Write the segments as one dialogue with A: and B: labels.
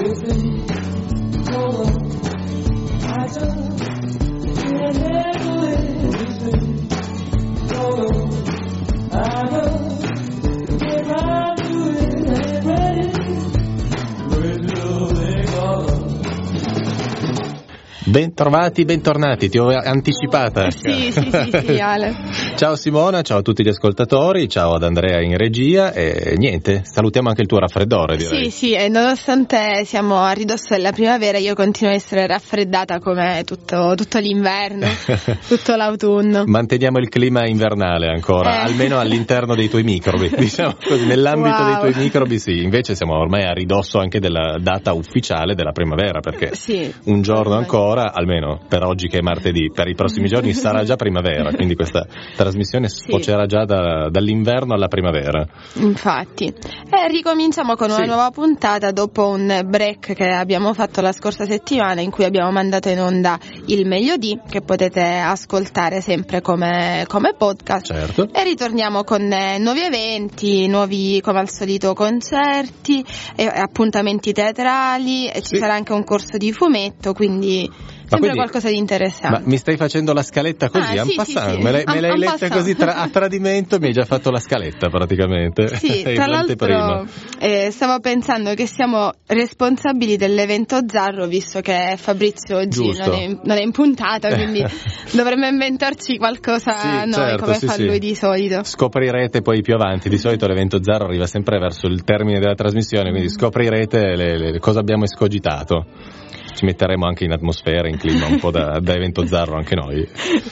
A: Bentrovati, bentornati, ti ho anticipata.
B: Sì, Ale.
A: Ciao Simona, ciao a tutti gli ascoltatori, ciao ad Andrea in regia e niente, salutiamo anche il tuo raffreddore, direi.
B: Sì, e nonostante siamo a ridosso della primavera, io continuo a essere raffreddata come tutto l'inverno, tutto l'autunno.
A: Manteniamo il clima invernale ancora, almeno all'interno dei tuoi microbi, diciamo così, nell'ambito dei tuoi microbi sì, invece siamo ormai a ridosso anche della data ufficiale della primavera, perché un giorno ancora, almeno per oggi che è martedì, per i prossimi giorni sarà già primavera, quindi questa trasmissione sfocerà già dall'inverno alla primavera.
B: Infatti, ricominciamo con una nuova puntata dopo un break che abbiamo fatto la scorsa settimana, in cui abbiamo mandato in onda il meglio di, che potete ascoltare sempre come podcast.
A: Certo.
B: E ritorniamo con nuovi eventi, nuovi come al solito concerti, appuntamenti teatrali, e ci sarà anche un corso di fumetto, quindi sempre qualcosa di interessante.
A: Ma mi stai facendo la scaletta così?
B: Sì.
A: Me l'hai letta così a tradimento, mi hai già fatto la scaletta praticamente.
B: Sì, tra l'altro stavo pensando che siamo responsabili dell'evento Zarro, visto che Fabrizio oggi non è in puntata, quindi dovremmo inventarci qualcosa come fa lui di solito.
A: Scoprirete poi più avanti, di solito l'evento Zarro arriva sempre verso il termine della trasmissione, quindi scoprirete le cosa abbiamo escogitato. Ci metteremo anche in atmosfera, in clima un po' da evento Zarro anche noi.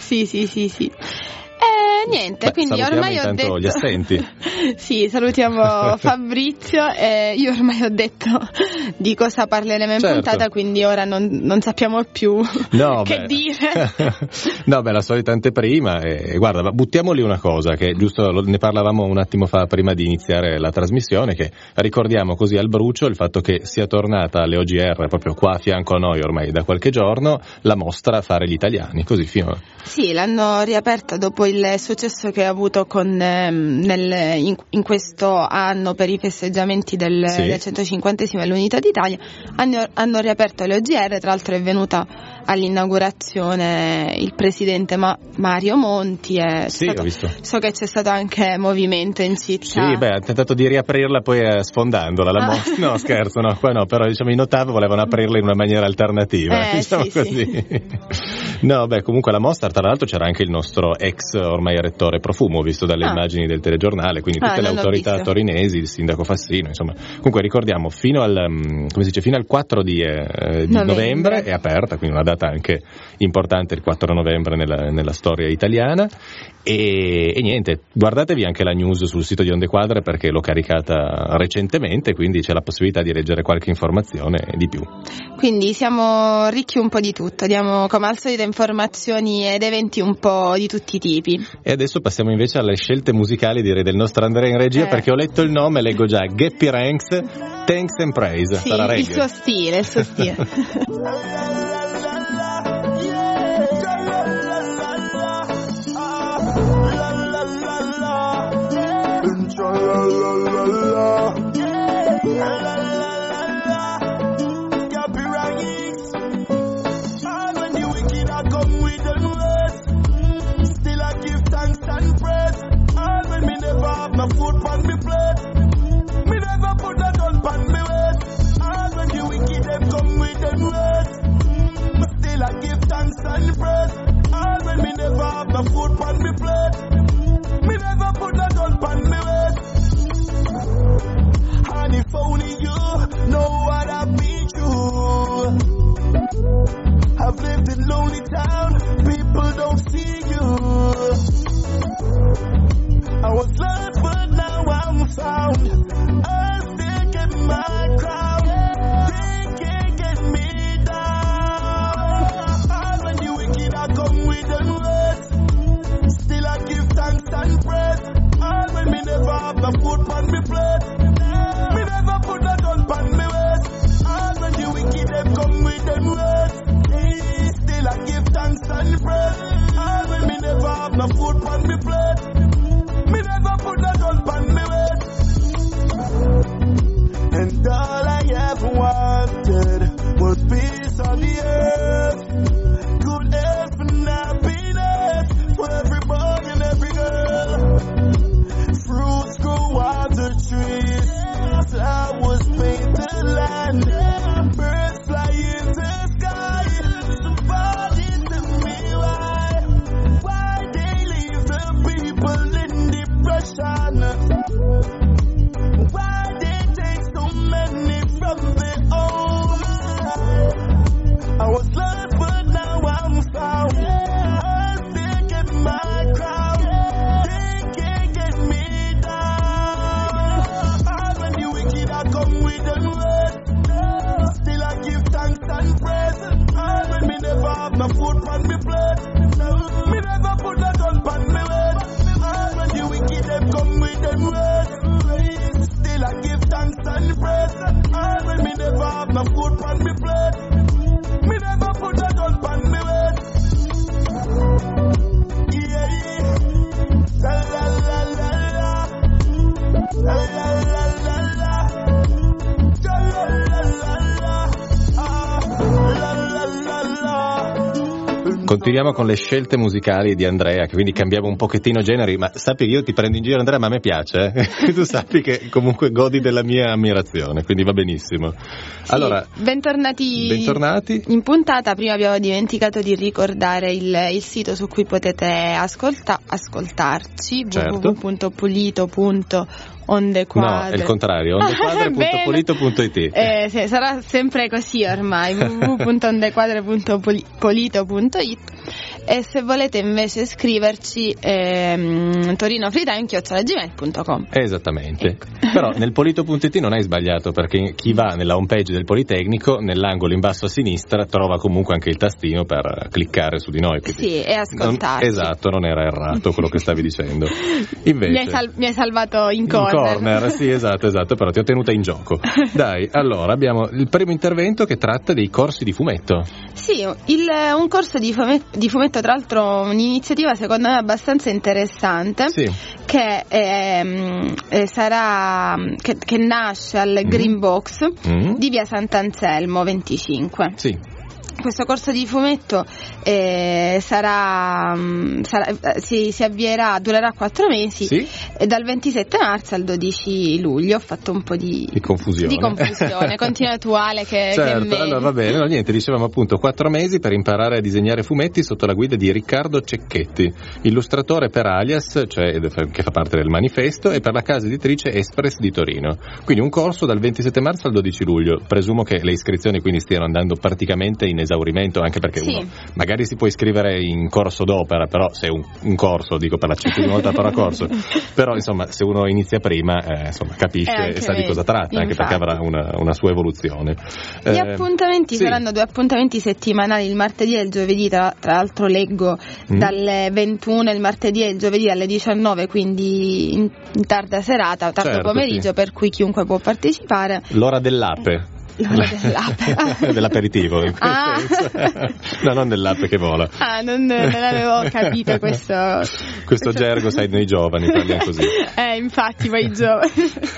B: Sì. Niente, quindi ormai ho detto
A: gli assenti.
B: Sì, salutiamo Fabrizio. Io ormai ho detto di cosa parleremo in puntata, quindi ora non sappiamo più che dire.
A: No, la solita anteprima. Guarda, buttiamoli una cosa che giusto ne parlavamo un attimo fa prima di iniziare la trasmissione, che ricordiamo così al brucio il fatto che sia tornata alle OGR proprio qua a fianco a noi ormai da qualche giorno la mostra Fare gli Italiani, così fino.
B: Sì, l'hanno riaperta dopo il successo che ha avuto in questo anno per i festeggiamenti del 150esimo dell'Unità d'Italia. Hanno riaperto le OGR, tra l'altro è venuta all'inaugurazione il presidente Mario Monti.
A: Ho visto.
B: So che c'è stato anche movimento in città.
A: Sì, ha tentato di riaprirla poi sfondandola. No, scherzo, no, qua no, però diciamo in Ottav volevano aprirla in una maniera alternativa, diciamo così. No, comunque la mostra, tra l'altro c'era anche il nostro ex ormai rettore Profumo, visto dalle immagini del telegiornale, quindi tutte le autorità torinesi, il sindaco Fassino, insomma. Comunque ricordiamo fino al 4 di novembre è aperta, quindi una data anche importante, il 4 novembre nella storia italiana. E niente, guardatevi anche la news sul sito di Onde Quadre, perché l'ho caricata recentemente, quindi c'è la possibilità di leggere qualche informazione di più.
B: Quindi siamo ricchi un po' di tutto, diamo come al solito informazioni ed eventi un po' di tutti i tipi.
A: E adesso passiamo invece alle scelte musicali, direi, del nostro Andrea in regia, perché ho letto il nome, leggo già Gappy Ranks, Thanks and Praise.
B: Sì, il suo stile.
C: My food on me plate, me never put a gun on me waist. All when the wicked them come with them words, but still I give thanks and praise. All when me never have my food on me plate, me never put a gun on me waist. And if only you know what I've been through. I've lived in lonely town, people don't see you. I was lost, but now I'm found. I still get my crown. They can't get me down. All when the wicked I come with them words, still I give thanks and praise. All when me never have my food on me plate, me never put a gun on me waist. All when the wicked them come with them words, still I give thanks and praise. All when me never have my food on me plate, me never put a gun on me waist. And all I ever wanted land. Birds fly in the sky. Somebody tell me why they leave the people in depression. Why they take so many from their own side. I was lost but now I'm found. They get my crown. They can't get me down. And when the wicked are come with the word, still I give thanks and praise. And when me never have no food on me plate, me never put a gun on me head. And when the wicked them come with them words, still I give thanks and praise. And when me never have no food on me plate, me never put a gun on me head. Yeah, la la la la la, la la la la la, la la la la, la la la la.
A: Continuiamo con le scelte musicali di Andrea, che quindi cambiamo un pochettino generi, ma sappi che io ti prendo in giro, Andrea, ma a me piace, tu sappi che comunque godi della mia ammirazione, quindi va benissimo.
B: Sì,
A: allora,
B: bentornati in puntata. Prima abbiamo dimenticato di ricordare il sito su cui potete ascoltarci,
A: certo.
B: www.pulito.ondequadre.
A: No, è il contrario, ondequadre.polito.it.
B: Sì, sarà sempre così ormai, www.ondequadre.polito.it. E se volete invece scriverci torinofreetime@gmail.com.
A: Esattamente,
B: ecco.
A: Però nel polito.it non hai sbagliato, perché chi va nella homepage del Politecnico, nell'angolo in basso a sinistra trova comunque anche il tastino per cliccare su di noi.
B: Sì, e ascoltarci.
A: Esatto, non era errato quello che stavi dicendo. Invece
B: mi hai salvato in corner.
A: Sì, esatto, però ti ho tenuta in gioco. Dai, allora abbiamo il primo intervento che tratta dei corsi di fumetto.
B: Sì, un corso di fumetto, tra l'altro un'iniziativa secondo me abbastanza interessante, sì. che nasce al Green Box di via Sant'Anselmo 25.
A: Sì.
B: Questo corso di fumetto si avvierà, durerà 4 mesi, sì. E dal 27 marzo al 12 luglio. Ho fatto un po' di confusione continuatuale che
A: certo, allora va bene, no, niente, dicevamo appunto 4 mesi per imparare a disegnare fumetti sotto la guida di Riccardo Cecchetti, illustratore per Alias, cioè che fa parte del Manifesto, e per la casa editrice Espress di Torino. Quindi un corso dal 27 marzo al 12 luglio. Presumo che le iscrizioni quindi stiano andando praticamente in esaurimento, anche perché sì. Uno magari si può iscrivere in corso d'opera, però se è un corso, dico per la 100ª volta per corso, però insomma se uno inizia prima capisce e sa di cosa tratta, anche perché avrà una sua evoluzione.
B: Gli appuntamenti saranno 2 appuntamenti settimanali, il martedì e il giovedì, tra l'altro leggo dalle 21 il martedì e il giovedì alle 19, quindi in tarda serata, tardo pomeriggio, sì. Per cui chiunque può partecipare.
A: L'ora dell'ape. Dell'aperitivo in senso. No, non dell'ape che vola.
B: Non avevo capito questo
A: gergo, sai, nei giovani parliamo così.
B: Infatti poi i giovani.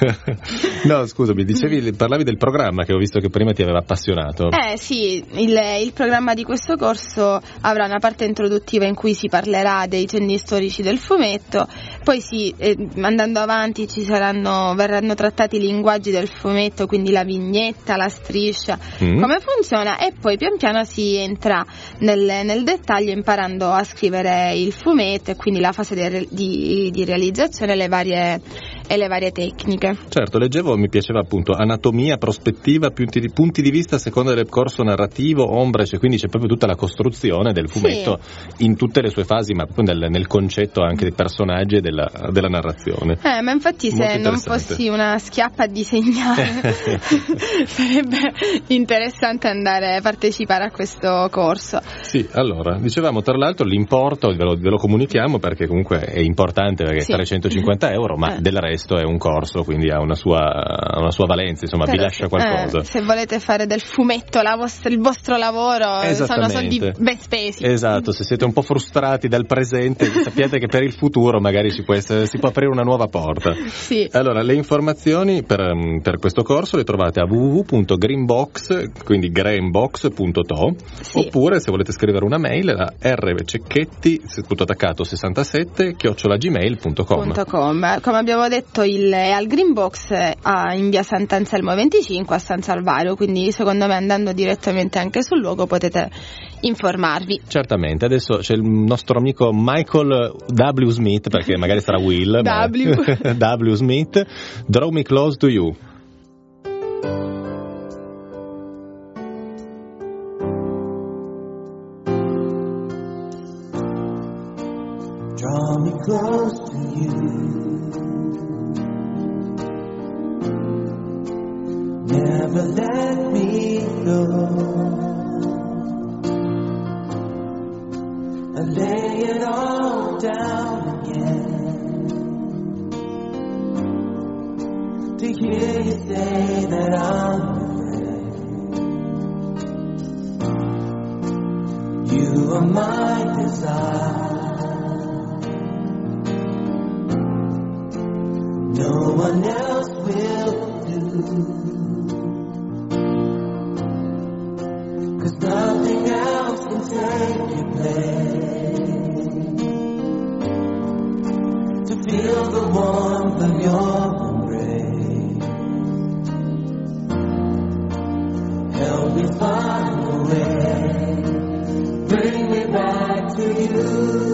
A: No, scusami, parlavi del programma che ho visto che prima ti aveva appassionato.
B: Sì, il programma di questo corso avrà una parte introduttiva in cui si parlerà dei cenni storici del fumetto, poi andando avanti verranno trattati i linguaggi del fumetto, quindi la vignetta, la striscia, come funziona, e poi pian piano si entra nel dettaglio imparando a scrivere il fumetto e quindi la fase di realizzazione e le varie tecniche.
A: Certo, leggevo, mi piaceva appunto anatomia, prospettiva, punti di vista a seconda del corso narrativo, ombrage, quindi c'è proprio tutta la costruzione del fumetto, sì. In tutte le sue fasi, ma proprio nel concetto anche dei personaggi e della narrazione.
B: Ma infatti se non fossi una schiappa a disegnare sarebbe interessante andare a partecipare a questo corso.
A: Sì, allora, dicevamo tra l'altro l'importo, ve lo comunichiamo perché comunque è importante, perché sì. 350 euro, ma del resto è un corso, quindi ha una sua valenza, insomma. Però, vi lascia qualcosa.
B: Se volete fare del fumetto il vostro lavoro, sono soldi ben spesi.
A: Esatto, se siete un po' frustrati dal presente, sappiate che per il futuro magari si può aprire una nuova porta.
B: Sì.
A: Allora, le informazioni per questo corso le trovate a www.greenbox, quindi greenbox.to, sì. Oppure se volete scrivere una mail a rcecchetti, tutto attaccato, 67 @gmail.com.
B: Come abbiamo detto progetto è al Green Box in via Sant'Anselmo 25 a San Salvario, quindi secondo me andando direttamente anche sul luogo potete informarvi.
A: Certamente, adesso c'è il nostro amico Michael W. Smith, perché magari sarà Will W. Smith, Draw Me Close to You.
C: Draw me close to you. Never let me go. I lay it all down again to hear you say that I'm afraid. You are my desire. No one else will do, 'cause nothing else can take your place. To feel the warmth of your embrace, help me find a way, bring me back to you.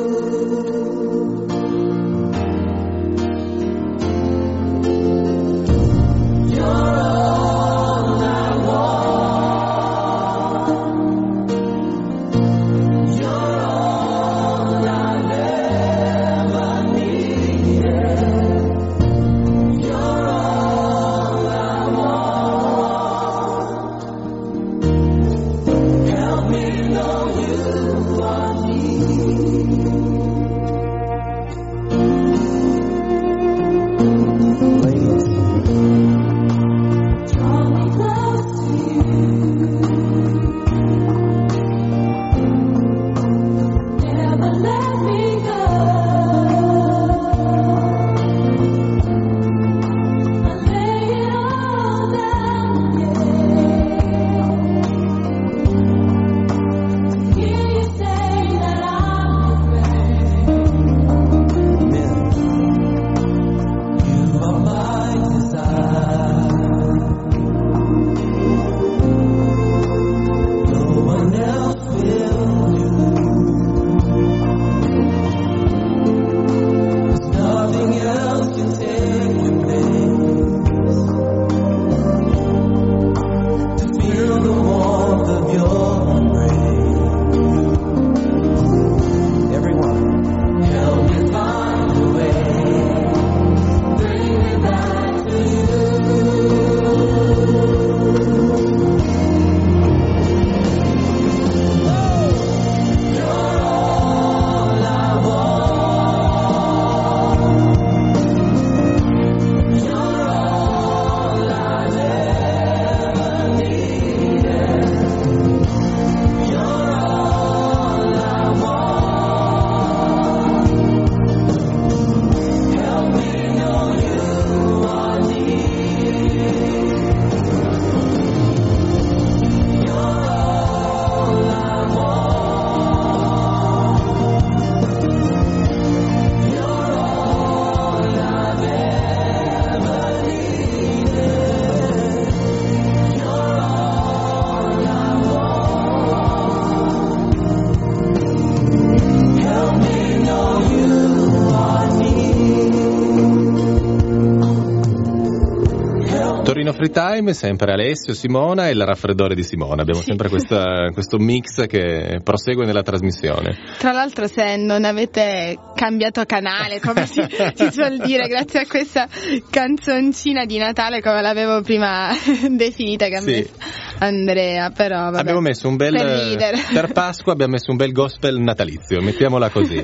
A: Free Time, sempre Alessio, Simona e il raffreddore di Simona. Abbiamo sempre questo mix che prosegue nella trasmissione.
B: Tra l'altro, se non avete cambiato canale, come si suol dire, grazie a questa canzoncina di Natale, come l'avevo prima definita, che ha messo Andrea, però vabbè,
A: abbiamo messo un bel per Pasqua abbiamo messo un bel gospel natalizio, mettiamola così.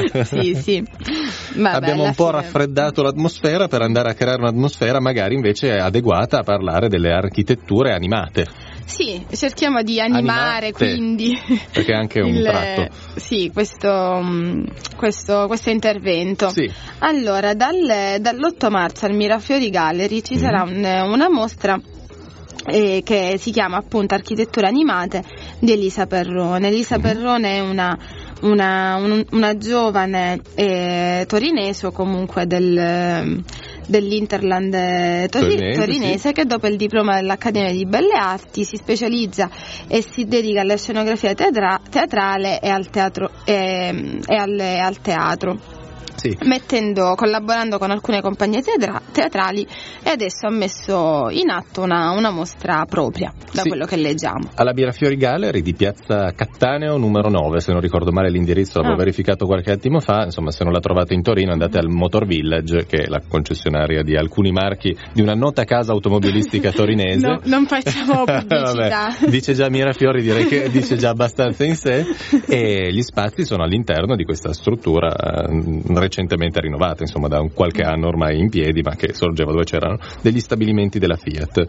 B: sì. Vabbè,
A: abbiamo un po' raffreddato l'atmosfera per andare a creare un'atmosfera magari invece adeguata a parlare delle architetture animate.
B: Sì, cerchiamo di animare quindi
A: perché è anche un tratto.
B: Sì, questo intervento.
A: Sì.
B: Allora, dall'8 marzo al Mirafiori Gallery ci sarà una mostra che si chiama appunto Architetture animate di Elisa Perrone. Elisa Perrone è una giovane torinese o comunque dell'Interland torinese, che dopo il diploma dell'Accademia di Belle Arti si specializza e si dedica alla scenografia teatrale e al teatro. Sì. Collaborando con alcune compagnie teatrali, e adesso ha messo in atto una mostra propria, da quello che leggiamo.
A: Alla Mirafiori Gallery di Piazza Cattaneo numero 9, se non ricordo male l'indirizzo, l'avevo verificato qualche attimo fa. Insomma, se non la trovate in Torino andate al Motor Village, che è la concessionaria di alcuni marchi di una nota casa automobilistica torinese.
B: No, non facciamo pubblicità.
A: Vabbè, dice già Mirafiori, direi che dice già abbastanza in sé, e gli spazi sono all'interno di questa struttura recentemente rinnovata, insomma da qualche anno ormai in piedi, ma che sorgeva dove c'erano degli stabilimenti della Fiat.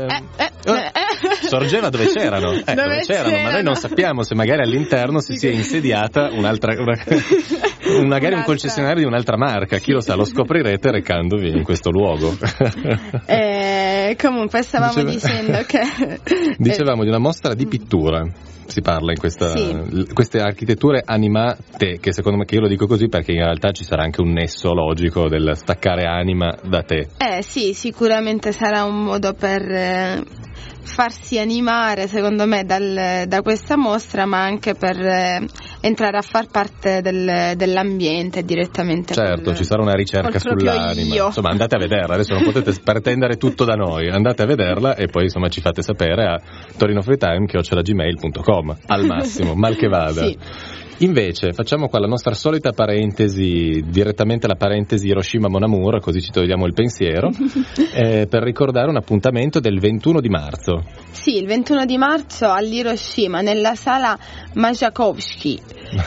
A: Sorgeva dove c'erano, dove c'erano, ma noi non sappiamo se magari all'interno si sia insediata magari un concessionario di un'altra marca, chi lo sa, lo scoprirete recandovi in questo luogo.
B: Comunque stavamo dicendo che
A: dicevamo di una mostra di pittura. Si parla in queste architetture animate, che secondo me, che io lo dico così perché in realtà ci sarà anche un nesso logico del staccare anima da te.
B: Sì, sicuramente sarà un modo per farsi animare, secondo me, da questa mostra, ma anche per entrare a far parte dell'ambiente direttamente.
A: Certo, ci sarà una ricerca sull'anima. Insomma, andate a vederla, adesso non potete pretendere tutto da noi, andate a vederla e poi insomma ci fate sapere a torinofreetime@gmail.com al massimo, mal che vada. Sì. Invece facciamo qua la nostra solita parentesi, direttamente la parentesi Hiroshima Mon Amour, così ci togliamo il pensiero, per ricordare un appuntamento del 21 di marzo.
B: Sì, il 21 di marzo all'Hiroshima, nella sala Majakovsky,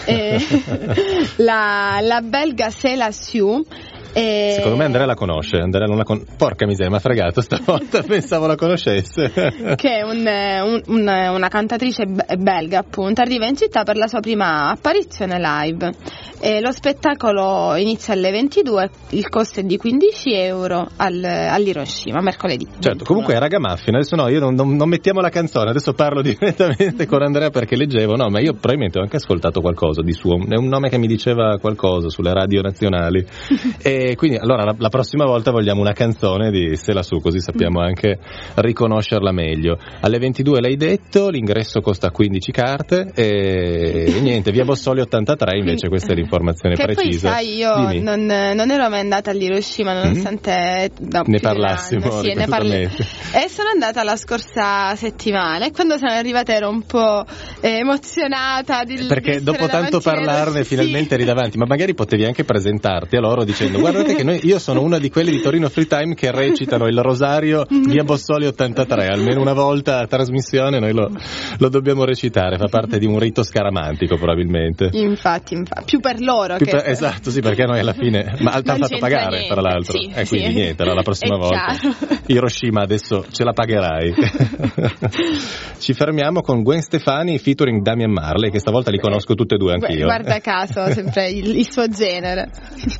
B: la belga Céla Siu.
A: Secondo me Andrea la conosce, porca miseria, mi ha fregato stavolta, pensavo la conoscesse.
B: Che è una cantatrice belga, appunto, arriva in città per la sua prima apparizione live. Lo spettacolo inizia alle 22, il costo è di €15 all'Hiroshima, mercoledì.
A: Certo, comunque è ragamuffin, adesso no, io non mettiamo la canzone, adesso parlo direttamente con Andrea perché leggevo, no, ma io probabilmente ho anche ascoltato qualcosa di suo, è un nome che mi diceva qualcosa sulle radio nazionali. E quindi allora la prossima volta vogliamo una canzone di Céla Siu, così sappiamo anche riconoscerla meglio. Alle 22 l'hai detto, l'ingresso costa 15 carte e niente, via Bossoli 83 invece, questa è l'informazione
B: che
A: precisa.
B: Poi sai, io non ero mai andata all'Hiroshima nonostante
A: ne parlassimo
B: e sono andata la scorsa settimana e quando sono arrivata ero un po' emozionata
A: perché dopo tanto parlarne finalmente eri davanti, ma magari potevi anche presentarti a loro dicendo: guardate che io sono una di quelli di Torino Free Time che recitano il Rosario via Bossoli 83, almeno una volta a trasmissione noi lo dobbiamo recitare, fa parte di un rito scaramantico probabilmente.
B: Infatti, più per loro
A: esatto, sì, perché noi alla fine ti hanno fatto pagare niente, tra l'altro, quindi niente, allora la prossima volta Hiroshima adesso ce la pagherai. Ci fermiamo con Gwen Stefani featuring Damian Marley, che stavolta li conosco tutte e due anch'io.
B: Guarda caso, sempre il suo genere.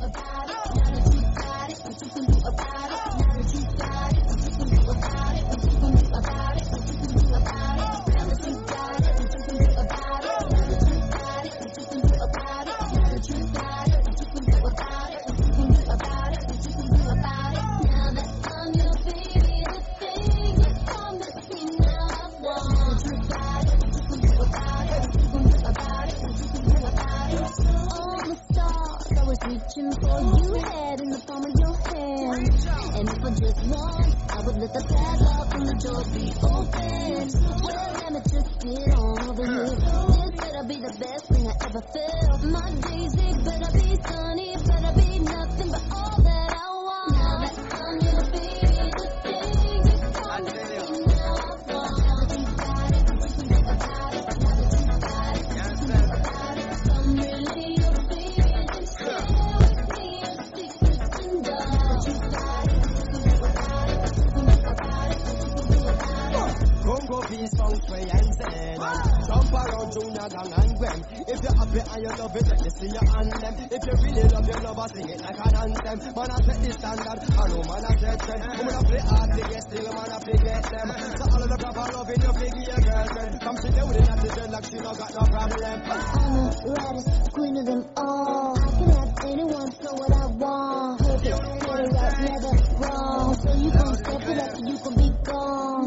D: Reaching for you, head in the palm of your hand. And if I just want, I would let the padlock and the door be open. Well, let me just get on over here. This better be the best thing I ever felt. My days, they better be sunny, better be nothing but all that I want. Now that I'm gonna be the thing you come to me now I want. Now that you got it, now that you got it, now that you got it, now that you got it. I'm really your baby, just stay with me and secrets and love. You got it, you got it, you got it.
C: Congo peace, funk, sway and zen. Jump around Junior Gang and Gwen. If you're happy and you love it, let me see your hand them. If you really love your lover, sing it like an anthem. Man, I set the standard, I know man, I set trend. I'm gonna play hard to get still, man, I forget them. So all of the proper loving, you figure your girlfriend. Come sit down with it, not the like she no got no problem.
D: I'm the raddest queen of them all. I can have anyone, so what I want. Perfect, get it right. never wrong. So you gon' step it up, you gon' be gone.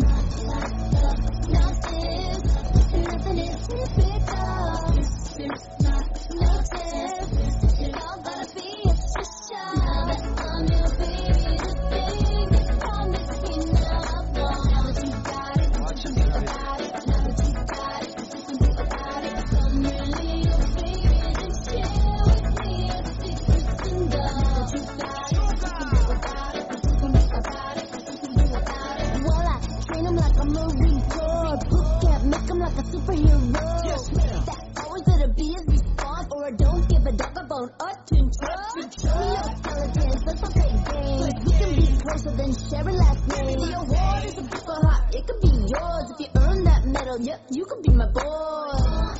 D: Notice, nothing is typical. Notice, it all gotta be official. Now that I'm your baby, the thing that promised me now. Now that you got it, what you think about it? Now that you got it, what you think about it? I'm really your baby, then share with me a secret window. Now that you got it, what you think about it? What you think about it? What you think about it? Well, I train him like a Marine Corps. Boot camp, make him like a superhero. That always better be his response, or I don't give a dog about attention. Show me your skeletons, let's not play games. We can be closer than sharing last name. The award is a super hot, it could be yours. If you earn that medal, yep, you could be my boy.
E: Oh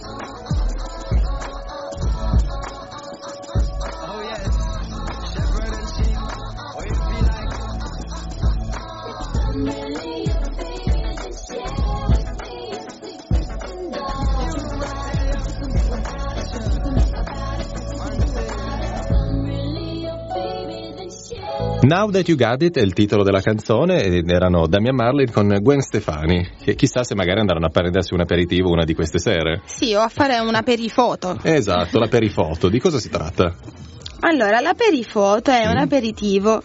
E: yes, Shepherd and sheep. Or it be like
D: I'm really your baby, then share with me a secret window. You ride it, you can think about it, you can think about it, you can think about it. I'm really your baby, then share.
A: Now That You Got It è il titolo della canzone ed erano Damian Marley con Gwen Stefani, che chissà se magari andranno a prendersi un aperitivo una di queste sere.
B: Sì, o a fare una perifoto.
A: Esatto, la perifoto. Di cosa si tratta?
B: Allora, la perifoto è un aperitivo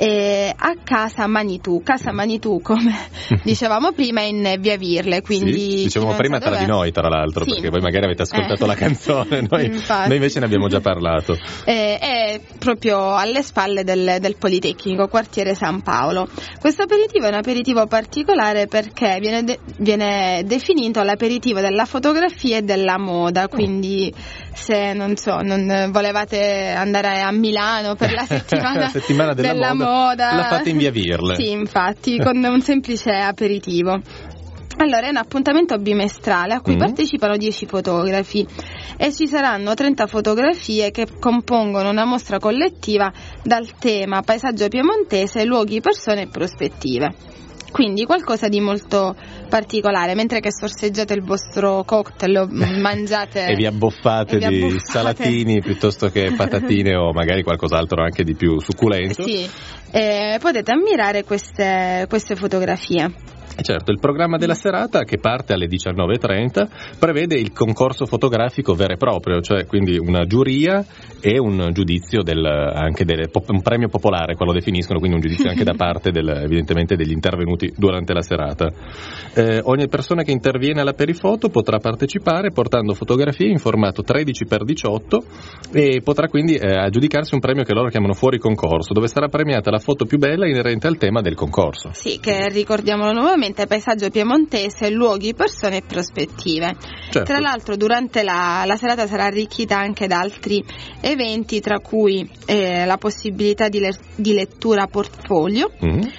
B: a Casa Manitou. Casa Manitou, come dicevamo prima, è in via Virle, quindi
A: Sì, dicevamo prima tra di noi, tra l'altro,
B: Sì.
A: perché voi magari avete ascoltato la canzone, noi invece ne abbiamo già parlato.
B: È proprio alle spalle del Politecnico, quartiere San Paolo. Questo aperitivo è un aperitivo particolare perché viene definito l'aperitivo della fotografia e della moda, quindi se non volevate andare a Milano per la settimana della moda,
A: la fate in via Virle.
B: Sì, infatti, con un semplice aperitivo. Allora, è un appuntamento bimestrale a cui partecipano 10 fotografi e ci saranno 30 fotografie che compongono una mostra collettiva dal tema paesaggio piemontese, luoghi, persone e prospettive. Quindi qualcosa di molto particolare, mentre che sorseggiate il vostro cocktail o mangiate
A: e vi abboffate di salatini piuttosto che patatine o magari qualcos'altro anche di più succulento.
B: Sì, potete ammirare queste fotografie.
A: Certo, il programma della serata, che parte alle 19:30, prevede il concorso fotografico vero e proprio, cioè quindi una giuria e un giudizio un premio popolare, quello definiscono, quindi un giudizio anche da parte evidentemente degli intervenuti durante la serata. Ogni persona che interviene alla perifoto potrà partecipare portando fotografie in formato 13x18 e potrà quindi aggiudicarsi un premio che loro chiamano fuori concorso, dove sarà premiata la foto più bella inerente al tema del concorso.
B: Sì, che ricordiamolo nuovamente, paesaggio piemontese, luoghi, persone e prospettive.
A: Certo.
B: Tra l'altro durante la serata sarà arricchita anche da altri eventi, tra cui la possibilità di lettura portfolio,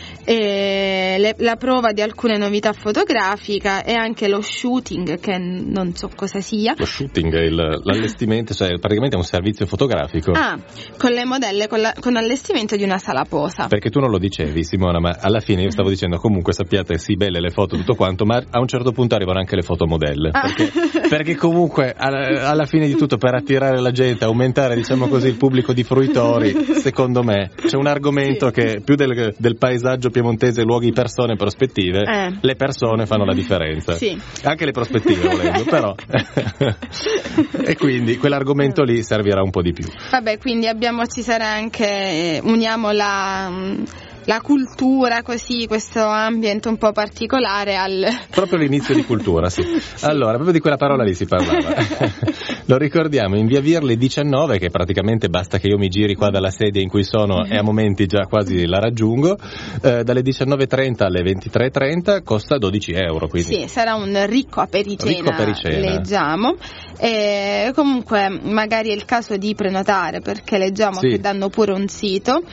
B: la prova di alcune novità fotografiche e anche lo shooting, che non so cosa sia.
A: Lo shooting è l'allestimento, cioè praticamente è un servizio fotografico.
B: Con le modelle, con allestimento di una sala posa.
A: Perché tu non lo dicevi, Simona, ma alla fine io stavo dicendo comunque sappiate sì, belle le foto, tutto quanto, ma a un certo punto arrivano anche le fotomodelle, perché comunque alla fine di tutto, per attirare la gente, aumentare diciamo così il pubblico di fruitori, secondo me c'è un argomento che più del paesaggio piemontese, luoghi, persone, prospettive, le persone fanno la differenza, anche le prospettive volendo, però e quindi quell'argomento lì servirà un po' di più.
B: Vabbè, quindi ci sarà anche, uniamo la cultura, così, questo ambiente un po' particolare
A: proprio l'inizio di cultura, sì. Allora, proprio di quella parola lì si parlava. Lo ricordiamo, in via Virle 19, che praticamente basta che io mi giri qua dalla sedia in cui sono e a momenti già quasi la raggiungo, dalle 19:30 alle 23:30 costa 12 euro. Quindi.
B: Sì, sarà un ricco apericena. Leggiamo. E comunque magari è il caso di prenotare, perché leggiamo che danno pure un sito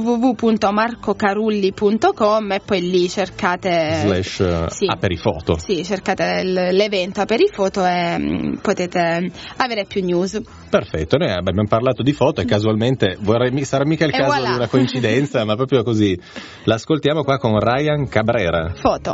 B: www.marcocarulli.com e poi lì cercate
A: /aperifoto.
B: Sì, cercate l'evento Aperifoto e potete avere più news.
A: Perfetto, noi abbiamo parlato di foto e casualmente sarà mica il caso di una coincidenza, ma proprio così. L'ascoltiamo qua con Ryan Cabrera.
B: Foto.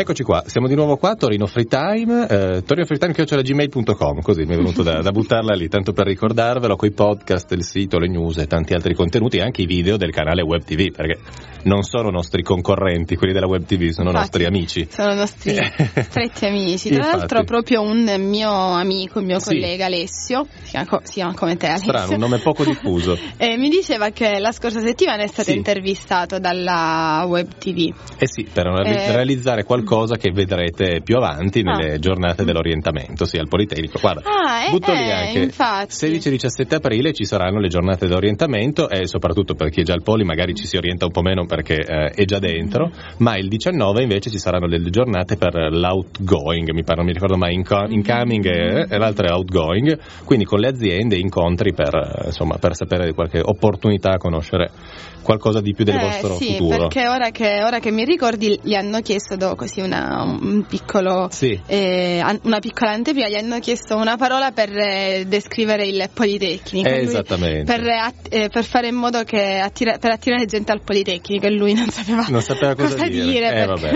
A: Eccoci qua, siamo di nuovo qua, Torino Free Time, torinofreetime@gmail.com, così mi è venuto da buttarla lì, tanto per ricordarvelo, coi podcast, il sito, le news e tanti altri contenuti, e anche i video del canale Web TV, perché non sono nostri concorrenti, quelli della Web TV, sono nostri amici.
B: Sono nostri stretti amici. Tra l'altro proprio un mio amico, il mio collega Alessio, si chiama come te Alessio.
A: Strano, un nome poco diffuso.
B: Mi diceva che la scorsa settimana è stato intervistato dalla Web TV.
A: Sì, per realizzare qualcosa che vedrete più avanti nelle giornate dell'orientamento, al Politecnico. Guarda, butto lì anche.
B: Infatti.
A: 16-17 aprile ci saranno le giornate dell'orientamento, e soprattutto per chi è già al Poli magari ci si orienta un po' meno perché è già dentro, ma il 19 invece ci saranno delle giornate per l'outgoing, non mi ricordo mai, incoming e l'altra è outgoing, quindi con le aziende incontri per sapere di qualche opportunità, conoscere qualcosa di più del vostro futuro.
B: Perché ora che mi ricordi gli hanno chiesto così una piccola anteprima, gli hanno chiesto una parola per descrivere il Politecnico.
A: Esattamente.
B: Per fare in modo che per attirare gente al Politecnico, e lui non sapeva cosa dire.
A: Vabbè.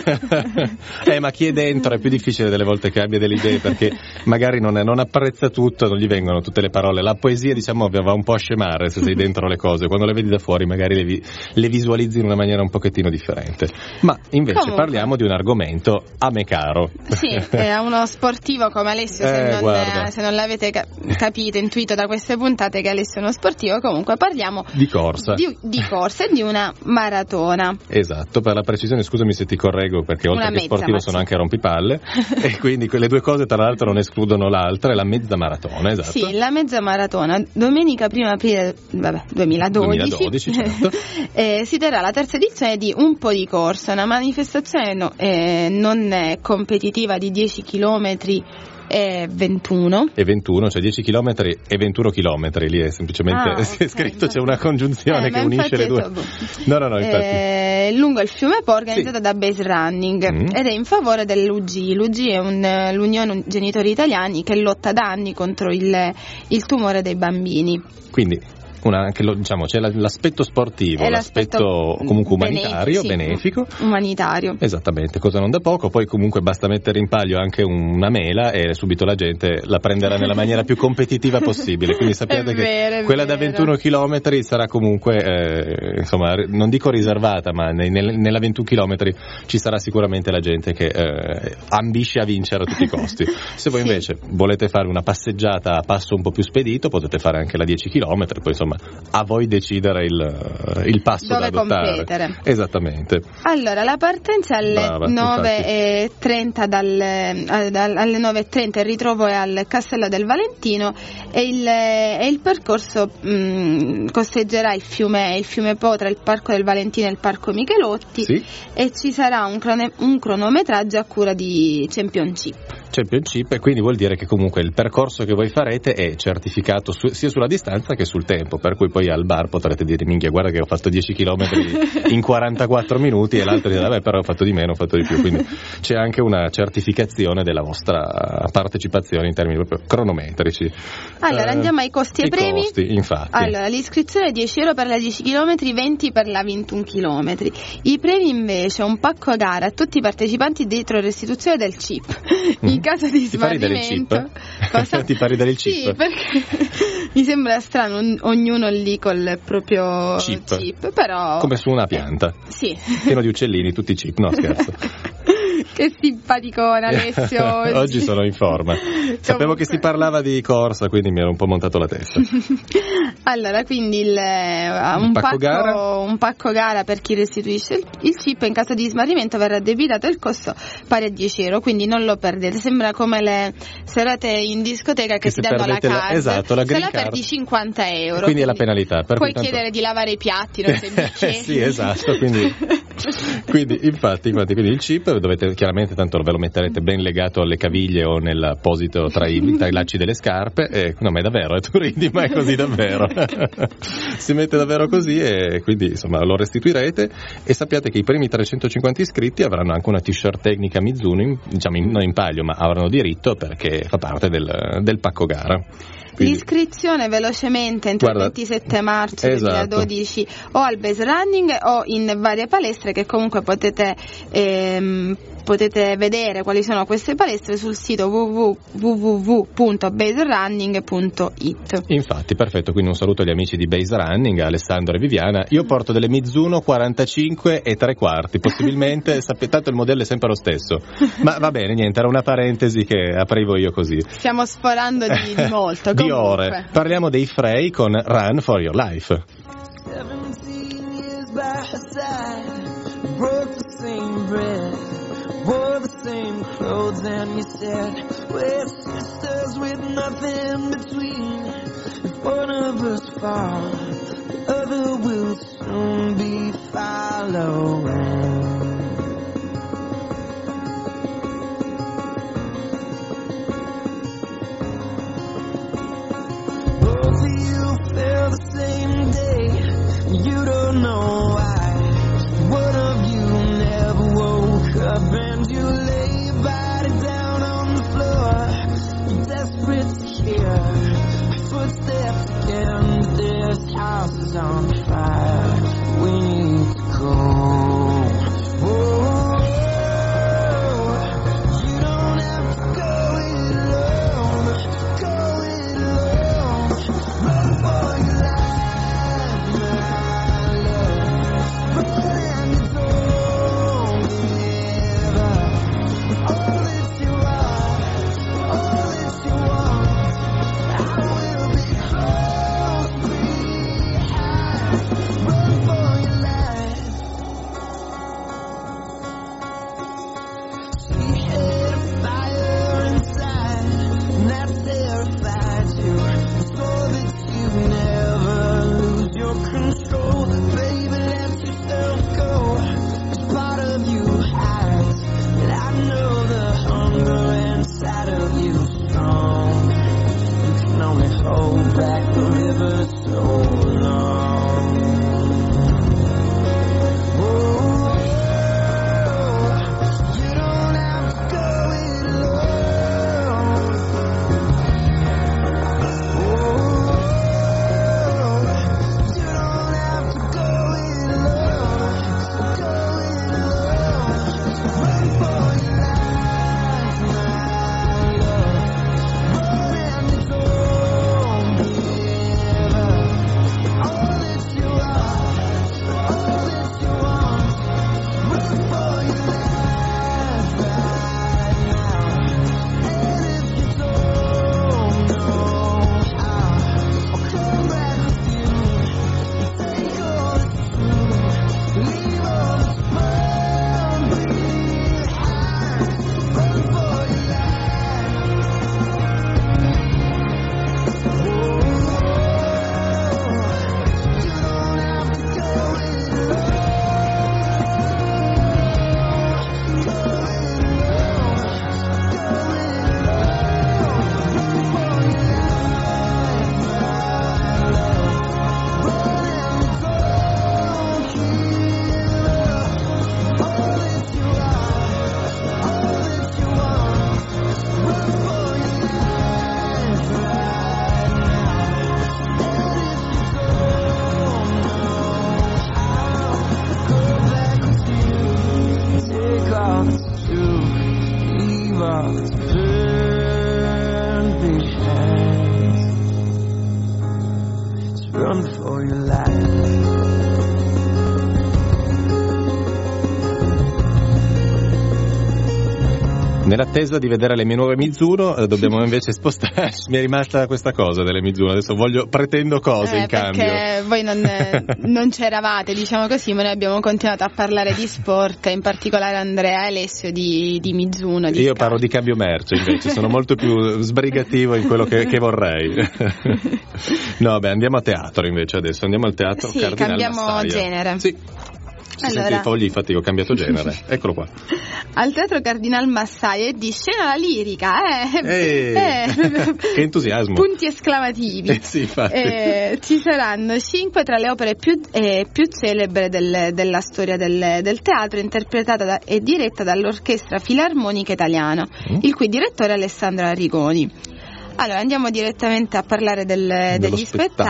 A: Ma chi è dentro è più difficile delle volte che abbia delle idee, perché magari non apprezza tutto, non gli vengono tutte le parole. La poesia, va un po' a scemare se sei dentro le cose, quando le vedi da fuori magari le visualizzi in una maniera un pochettino differente. Ma invece parliamo di un argomento a me caro.
B: Sì, a uno sportivo come Alessio, se non l'avete capito, intuito da queste puntate che Alessio è uno sportivo, comunque parliamo
A: di corsa.
B: Di corsa e di una maratona.
A: Esatto, per la precisione, scusami se ti correggo, perché oltre che sportivo sono anche rompipalle e quindi quelle due cose tra l'altro non escludono l'altra, è la mezza maratona, esatto.
B: Sì, la mezza maratona, domenica 1 aprile 2012
A: certo.
B: Si terrà la terza edizione di Un po' di corsa, una manifestazione non competitiva di 10 chilometri e 21,
A: cioè 10 km e 21 km, lì è semplicemente scritto, c'è una congiunzione che unisce le due. No, infatti.
B: Lungo il fiume Po, organizzata da Base Running, ed è in favore dell'UG. L'UG è l'Unione Genitori Italiani che lotta da anni contro il tumore dei bambini.
A: Quindi c'è l'aspetto sportivo, l'aspetto comunque umanitario, benefico.
B: Umanitario.
A: Esattamente, cosa non da poco. Poi comunque basta mettere in palio anche una mela e subito la gente la prenderà nella maniera più competitiva possibile. Quindi sappiate che quella da 21 km sarà comunque, non dico riservata, ma nella 21 km ci sarà sicuramente la gente che ambisce a vincere a tutti i costi. Se voi invece volete fare una passeggiata a passo un po' più spedito, potete fare anche la 10 km, poi a voi decidere il passo
B: dove
A: da adottare.
B: Competere.
A: Esattamente.
B: Allora, la partenza è alle 9:30 alle 9:30, il ritrovo è al Castello del Valentino e il percorso costeggerà il fiume Po tra il Parco del Valentino e il Parco Michelotti, e ci sarà un cronometraggio a cura di Championship,
A: e quindi vuol dire che comunque il percorso che voi farete è certificato sia sulla distanza che sul tempo, per cui poi al bar potrete dire: minchia, guarda che ho fatto 10 km in 44 minuti, e l'altro dirà: vabbè, però ho fatto di meno, ho fatto di più. Quindi c'è anche una certificazione della vostra partecipazione in termini proprio cronometrici.
B: Allora andiamo ai costi e premi.
A: Costi, infatti.
B: Allora, l'iscrizione è 10 euro per la 10 km, 20 per la 21 km. I premi invece: un pacco gara a tutti i partecipanti dietro restituzione del chip. In caso di smarrimento.
A: Ti fa ridere il chip?
B: Sì, perché mi sembra strano ognuno lì col proprio chip, però
A: come su una pianta.
B: Sì.
A: Pieno di uccellini, tutti chip, no scherzo.
B: Che simpaticone Alessio.
A: Oggi sono in forma. Sapevo che si parlava di corsa, quindi mi ero un po' montato la testa.
B: Allora, quindi un pacco gara per chi restituisce il chip, in caso di smarrimento verrà addebitato il costo pari a 10 euro, quindi non lo perdete. Sembra come le serate in discoteca che ti danno la card.
A: Esatto, la green
B: card. Se la perdi 50 euro.
A: Quindi è la penalità.
B: Puoi chiedere di lavare i piatti, non sei bicchieri.
A: Sì, esatto, quindi infatti il chip dovete chiaramente, tanto ve lo metterete ben legato alle caviglie o nell'apposito tra i lacci delle scarpe. No, ma è davvero, tu ridi, ma è così davvero. si mette davvero così, e quindi insomma lo restituirete. E sappiate che i primi 350 iscritti avranno anche una t-shirt tecnica Mizuno, diciamo non in palio, ma avranno diritto, perché fa parte del pacco gara. Quindi,
B: l'iscrizione velocemente entro il 27 marzo 2012 o al Base Running o in varie palestre, che comunque potete vedere quali sono queste palestre sul sito www.baserunning.it.
A: Infatti, perfetto, quindi un saluto agli amici di Base Running, Alessandro e Viviana. Io porto delle Mizuno 45 e 3/4, possibilmente, tanto il modello è sempre lo stesso, ma va bene, niente, era una parentesi che aprivo io così.
B: Stiamo sforando di molto,
A: di ore. Parliamo dei Frey con Run for Your Life.
E: 17 years by her side, broke the same bread, wore the same clothes, and you said we're sisters with nothing between. If one of us falls, the other will soon be following. Both of you fell the same day, you don't know why. One of you never woke up and you lay body down on the floor. You're desperate to hear footsteps again. This house is on fire, we need to go. Whoa. You don't have to go it alone, go it alone. Run for your life, my love. Run and you don't give up. All that you are, all that you want, I will be close behind. Run for your life. She had a fire inside, and that terrified you, so that you never lose your control. Baby, let yourself go, 'cause part of you hides, and I know the hunger inside of you is strong. You can only hold back the river so long. Whoa, you don't have to go it alone. Whoa, you don't have to go it alone. Go it alone. Run for your life, my love. Run and you don't give up. All that you are, all that you want. Run for your life right now. And if you don't know how, I'll come back with you. Take all that's true, leave all that's wrong behind. Run for your life. Whoa, you don't have to go it alone. Go it alone. Go it alone. Run for your life, my love. Run and don't give up. All that you are, all that you want. Run for your life right now. And if you don't know how, go back with you. Take all that's true, leave all that's burned behind. Just run for your life.
A: Nell'attesa di vedere le mie nuove Mizuno, dobbiamo invece spostarci. Mi è rimasta questa cosa delle Mizuno, adesso pretendo cose in cambio.
B: Perché voi non c'eravate, diciamo così, ma noi abbiamo continuato a parlare di sport, in particolare Andrea e Alessio di Mizuno.
A: Io parlo di cambio merce invece, sono molto più sbrigativo in quello che vorrei. No, beh, andiamo a teatro invece adesso, andiamo al teatro
B: sì,
A: Cardinal
B: cambiamo
A: Massaia.
B: genere.
A: Sì. Senti i fogli, infatti ho cambiato genere. Eccolo qua.
B: Al Teatro Cardinal Massaia è di scena la lirica,
A: Che entusiasmo.
B: Punti esclamativi.
A: Sì, infatti.
B: Ci saranno 5 tra le opere più celebri della storia del teatro, interpretata e diretta dall'Orchestra Filarmonica Italiana, il cui direttore è Alessandro Arrigoni. Allora andiamo direttamente a parlare degli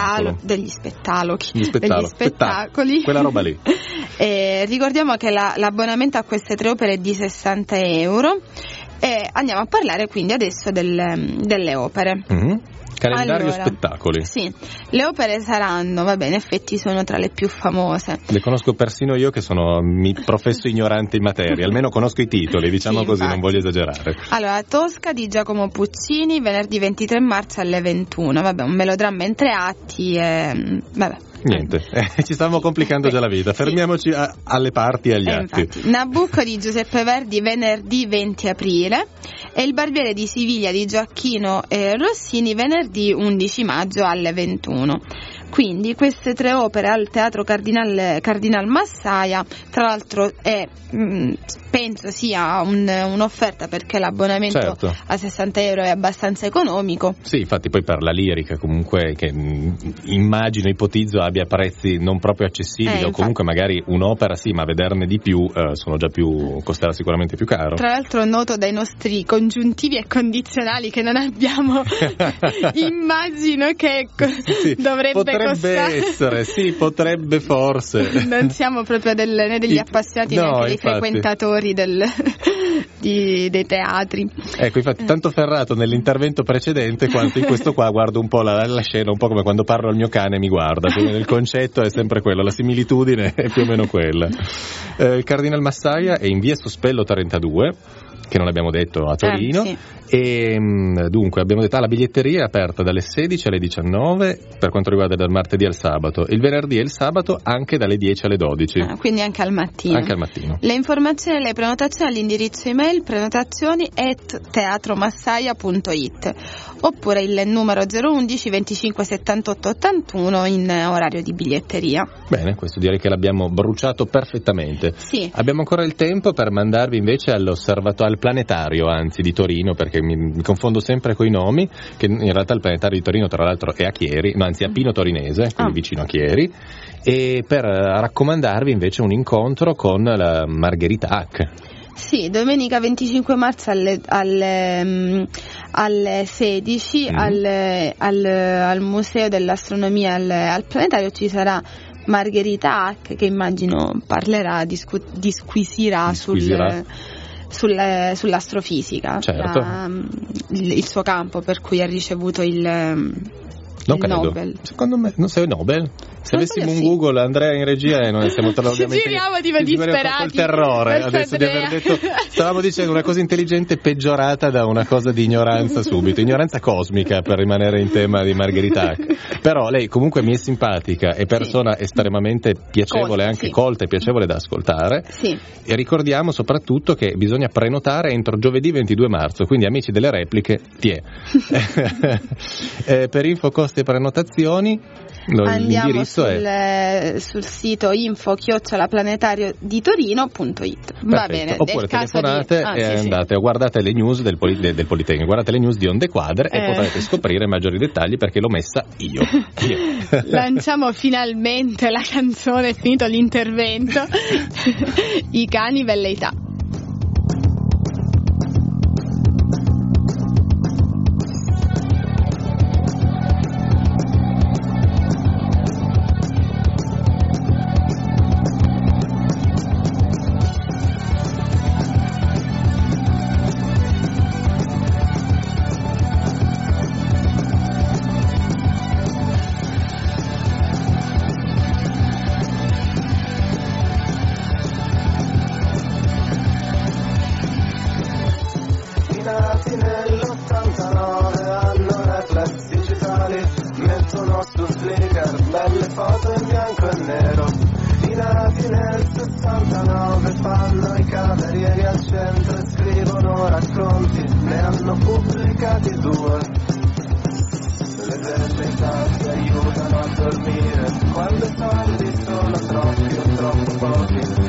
B: spettacoli.
A: Quella roba lì.
B: Ricordiamo che l'abbonamento a queste 3 opere è di €60 e andiamo a parlare quindi adesso delle opere.
A: Mm-hmm. Calendario spettacoli.
B: Sì, le opere saranno, in effetti sono tra le più famose.
A: Le conosco persino io che mi professo ignorante in materia, almeno conosco i titoli, diciamo sì, così, infatti. Non voglio esagerare.
B: Allora, Tosca di Giacomo Puccini, venerdì 23 marzo alle 21, un melodramma in 3 atti e
A: Niente, ci stiamo complicando già la vita, fermiamoci alle parti e agli atti.
B: Infatti. Nabucco di Giuseppe Verdi venerdì 20 aprile e Il Barbiere di Siviglia di Gioacchino Rossini venerdì 11 maggio alle 21. Quindi queste 3 opere al Teatro Cardinal Massaia, tra l'altro penso sia un'offerta perché l'abbonamento
A: certo.
B: a €60 è abbastanza economico.
A: Sì, infatti poi per la lirica comunque che immagino, ipotizzo abbia prezzi non proprio accessibili o comunque magari un'opera sì, ma vederne di più costerà sicuramente più caro.
B: Tra l'altro noto dai nostri congiuntivi e condizionali che non abbiamo, immagino che sì,
A: potrebbe essere, sì, potrebbe forse.
B: Non siamo proprio né degli appassionati neanche dei frequentatori dei teatri.
A: Ecco, infatti tanto ferrato nell'intervento precedente quanto in questo qua guardo un po' la scena, un po' come quando parlo al mio cane e mi guarda, quindi il concetto è sempre quello, la similitudine è più o meno quella. Il Cardinal Massaia è in via Sospello 32, che non abbiamo detto a Torino,
B: sì.
A: E dunque abbiamo detto la biglietteria è aperta dalle 16 alle 19 per quanto riguarda dal martedì al sabato, il venerdì e il sabato anche dalle 10 alle 12.
B: Quindi anche al mattino. Le informazioni e le prenotazioni all'indirizzo email prenotazioni@teatromassaia.it oppure il numero 011 25 78 81 in orario di biglietteria.
A: Bene, questo direi che l'abbiamo bruciato perfettamente.
B: Sì.
A: Abbiamo ancora il tempo per mandarvi invece al planetario, anzi, di Torino, perché mi confondo sempre coi nomi, che in realtà il planetario di Torino tra l'altro è a Chieri, a Pino Torinese, quindi vicino a Chieri, e per raccomandarvi invece un incontro con la Margherita Hack.
B: Sì, domenica 25 marzo alle 16 al Museo dell'Astronomia al Planetario ci sarà Margherita Hack, che immagino parlerà, disquisirà sull'astrofisica,
A: certo.
B: Il suo campo per cui ha ricevuto il Nobel.
A: Secondo me non sei Nobel. Se avessimo un Google, Andrea in regia e noi siamo ovviamente
B: ci giriamo tipo disperati
A: il terrore adesso di aver detto, stavamo dicendo una cosa intelligente peggiorata da una cosa di ignoranza subito, ignoranza cosmica, per rimanere in tema di Margherita Hack. Però lei comunque mi è simpatica, è persona estremamente piacevole, colta e piacevole da ascoltare.
B: Sì.
A: E ricordiamo soprattutto che bisogna prenotare entro giovedì 22 marzo, quindi amici delle repliche, per info, costi e prenotazioni
B: andiamo sul sito info@planetarioditorino.it. Va bene,
A: oppure telefonate andate o guardate le news del Politecnico, guardate le news di Onde Quadre e potrete scoprire maggiori dettagli perché l'ho messa io.
B: Lanciamo finalmente la canzone, è finito l'intervento. I cani velleità.
E: Aiutano a dormire quando i soldi sono troppi o troppo pochi.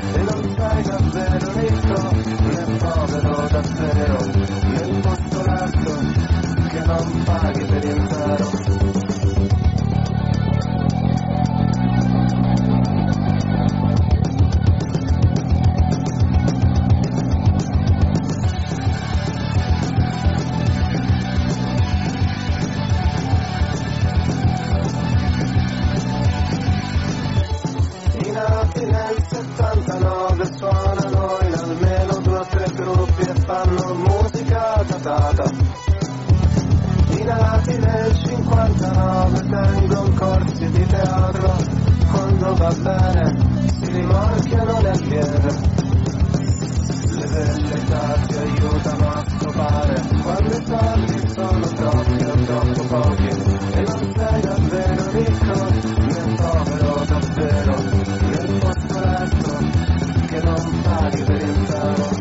E: va bene, si rimorchiano le allieve. Le velleità ti aiutano a scopare quando i soldi sono troppi o troppo pochi e non sei davvero ricco né povero davvero nel posto letto che non paghi per intero.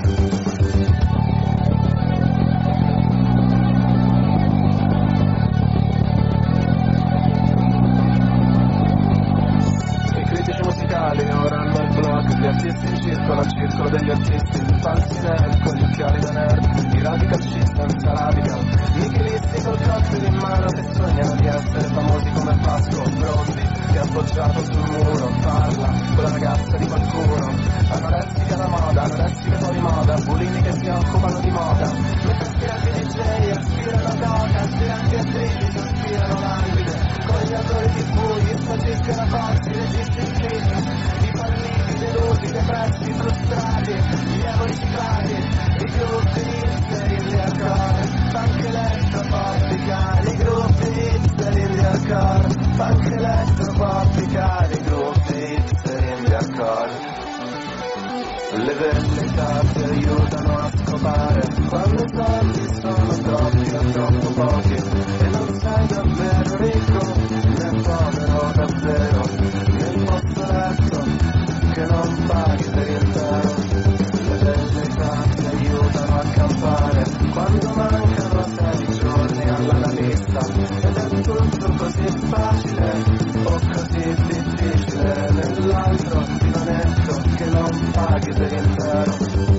E: Ora hanno il blog, gli artisti in circolo, al circolo degli artisti, falsi nerd con gli occhiali da nerd, i radical system, radical, nichilisti col cocktail in mano che sognano di essere famosi come Pasco, Brondi, che appoggiato sul muro parla con la ragazza di qualcuno, anoressica da moda, anoressica fuori moda, bulini che si occupano di moda, mentre aspiranti DJ aspirano coca, aspiranti attrici sospirano languide, con gli attori di fughi, stagiscono forti, registi in clip, i falliti delusi, depressi, frustrati, gli emo riciclati, i gruppi hipster in hardcore, punk electro pop i gruppi hipster in hardcore, punk electro pop i gruppi hipster in hardcore. Le velleità ti aiutano a scopare quando i soldi sono troppi o troppo pochi e non sei davvero ricco né povero davvero nel posto letto che non paghi per intero. Le velleità ti aiutano a campare quando mancano 6 giorni all'analista ed è tutto così facile o così difficile nell'altro divanetto che non paghi per intero.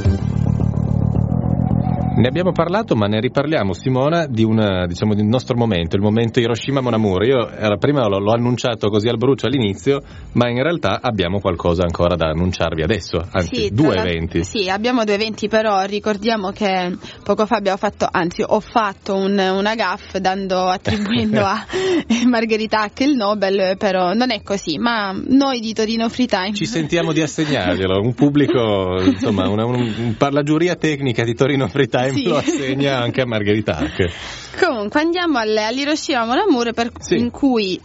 A: Ne abbiamo parlato, ma ne riparliamo, Simona, di un nostro momento, il momento Hiroshima Mon Amour. Io prima l'ho annunciato così al brucio all'inizio, ma in realtà abbiamo qualcosa ancora da annunciarvi adesso, anzi sì, 2 eventi.
B: Sì, abbiamo 2 eventi, però ricordiamo che poco fa ho fatto una gaffe attribuendo a Margherita Hack il Nobel, però non è così, ma noi di Torino Free Time
A: ci sentiamo di assegnarglielo, un pubblico, insomma, la giuria tecnica di Torino Free Time sì. Lo assegna anche a Margherita Hack.
B: Comunque andiamo all'Hiroshima Mon Amour
A: sì.
B: Da cui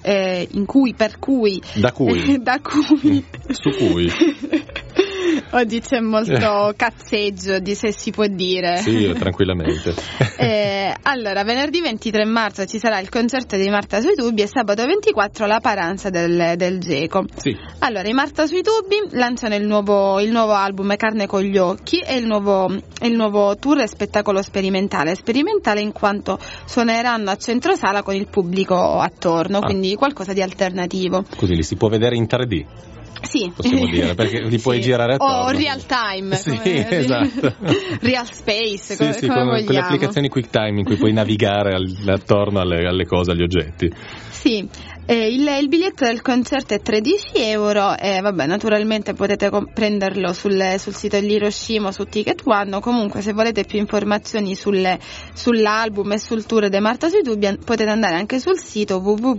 A: su cui
B: oggi c'è molto cazzeggio di se si può dire.
A: Sì, tranquillamente.
B: Allora, venerdì 23 marzo ci sarà il concerto di Marta sui tubi e sabato 24 la paranza del Geco.
A: Sì.
B: Allora, i Marta sui tubi lanciano il nuovo album Carne con gli occhi e il nuovo tour è spettacolo sperimentale in quanto suoneranno a centrosala con il pubblico attorno, quindi qualcosa di alternativo.
A: Così li si può vedere in 3D.
B: Sì.
A: Possiamo dire, perché li puoi girare attorno.
B: O real time.
A: Sì, esatto.
B: Real space,
A: come
B: vogliamo.
A: Con le applicazioni QuickTime in cui puoi navigare attorno alle cose, agli oggetti.
B: Sì. Il biglietto del concerto è €13 e vabbè, naturalmente potete prenderlo sul sito dell'Hiroshima, su Ticket One, o comunque se volete più informazioni sull'album e sul tour dei Marta sui tubi potete andare anche sul sito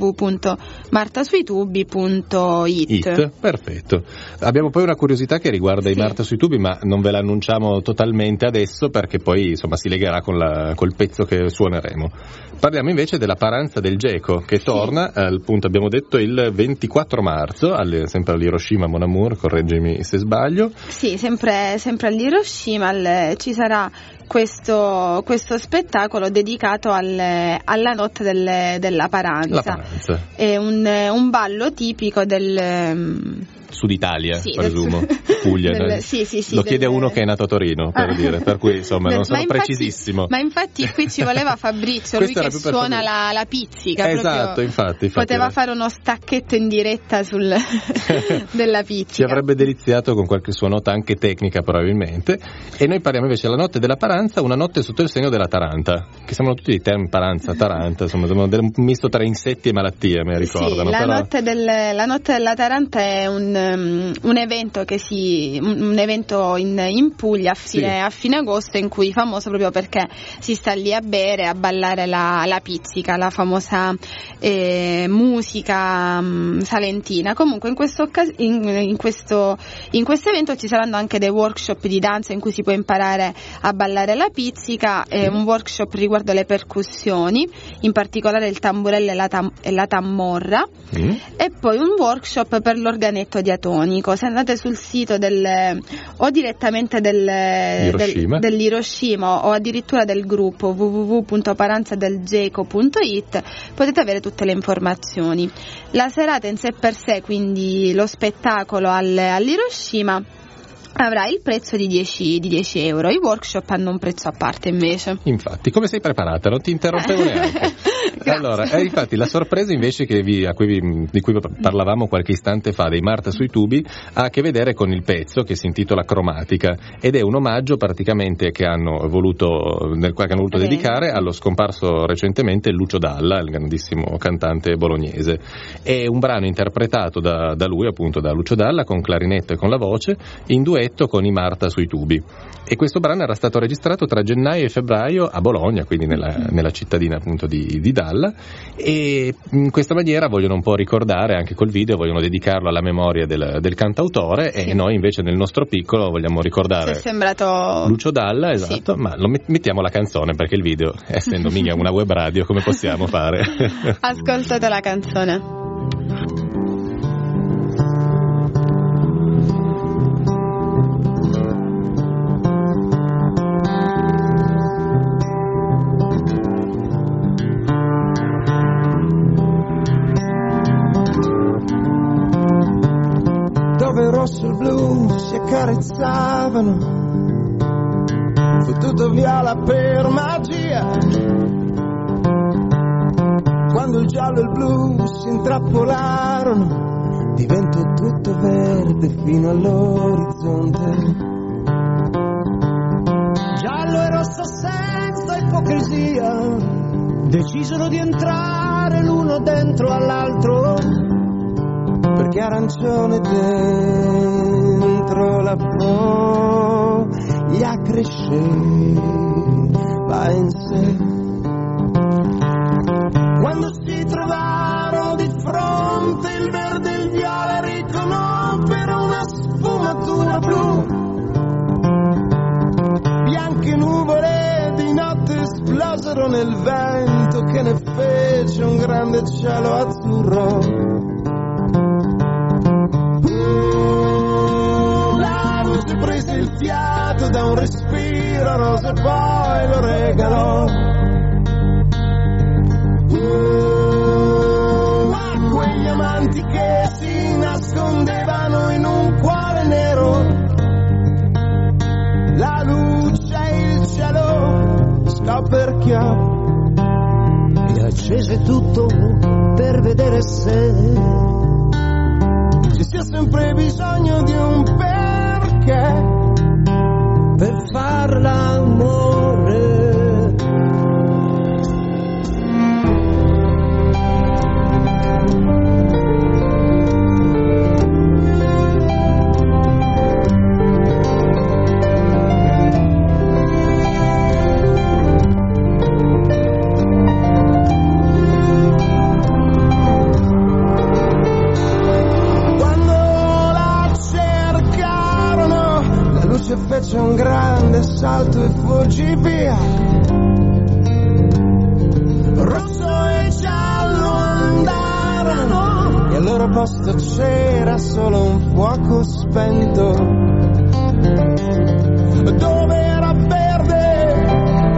B: www.martasuitubi.it.
A: Perfetto. Abbiamo poi una curiosità che riguarda i Marta sui tubi, ma non ve la annunciamo totalmente adesso perché poi insomma si legherà col pezzo che suoneremo. Parliamo invece della paranza del Geco che torna appunto abbiamo detto il 24 marzo sempre all'Hiroshima Mon Amour, correggimi se sbaglio. Sì,
B: sempre all'Hiroshima ci sarà questo spettacolo dedicato alla notte della paranza.
A: La paranza.
B: È un ballo tipico del
A: Sud Italia, presumo, Puglia.
B: Sì,
A: lo chiede a uno che è nato a Torino, per cui insomma non sono precisissimo.
B: Ma infatti qui ci voleva Fabrizio, lui che suona la pizzica.
A: Esatto, infatti.
B: Poteva fare uno stacchetto in diretta della pizzica.
A: Ci avrebbe deliziato con qualche sua nota anche tecnica probabilmente. E noi parliamo invece della notte della paranza, una notte sotto il segno della taranta, che sembrano tutti i termini paranza, taranta, insomma, un misto tra insetti e malattie, mi ricordano.
B: Sì, la notte della taranta è un un evento in Puglia a fine agosto, in cui famoso proprio perché si sta lì a bere, a ballare la pizzica, la famosa musica salentina. Comunque in questo evento ci saranno anche dei workshop di danza in cui si può imparare a ballare la pizzica, un workshop riguardo le percussioni, in particolare il tamburello e la tammorra, e poi un workshop per l'organetto diatonico. Se andate sul sito o direttamente dell'Hiroshima o addirittura del gruppo www.paranzadelgeco.it potete avere tutte le informazioni. La serata in sé per sé, quindi lo spettacolo all'Hiroshima, avrà il prezzo di 10 euro. I workshop hanno un prezzo a parte invece.
A: Infatti, come sei preparata? Non ti interrompevo neanche. Allora, infatti la sorpresa invece di cui parlavamo qualche istante fa, dei Marta sui tubi, ha a che vedere con il pezzo che si intitola Cromatica, ed è un omaggio praticamente che hanno voluto dedicare allo scomparso recentemente Lucio Dalla, il grandissimo cantante bolognese. È un brano interpretato da lui, appunto da Lucio Dalla, con clarinetto e con la voce, in duetto con i Marta sui tubi. E questo brano era stato registrato tra gennaio e febbraio a Bologna, quindi nella cittadina appunto di Dalla, e in questa maniera vogliono un po' ricordare, anche col video vogliono dedicarlo alla memoria del cantautore, sì. E noi invece nel nostro piccolo vogliamo ricordare Lucio Dalla, esatto, sì. Ma mettiamo la canzone, perché il video, essendo mica una web radio, come possiamo fare?
B: Ascoltate la canzone.
E: Rosso e blu si accarezzavano, fottuto viola per magia. Quando il giallo e il blu si intrappolarono, diventò tutto verde fino all'orizzonte. Giallo e rosso senza ipocrisia decisero di entrare l'uno dentro all'altro, perché arancione dentro la foglia cresceva in sé. Quando si trovarono di fronte, il verde e il viola riconobbero una sfumatura blu. Bianche nuvole di notte esplosero nel vento che ne fece un grande cielo azzurro. Prese il fiato da un respiro rosa e poi lo regalò. A quegli amanti che si nascondevano in un cuore nero, la luce e il cielo scoperchiò e accese tutto per vedere se ci sia sempre bisogno di un per far l'amore. Fece un grande salto e fuggì via. Rosso e giallo andarono e al loro posto c'era solo un fuoco spento. Dove era verde,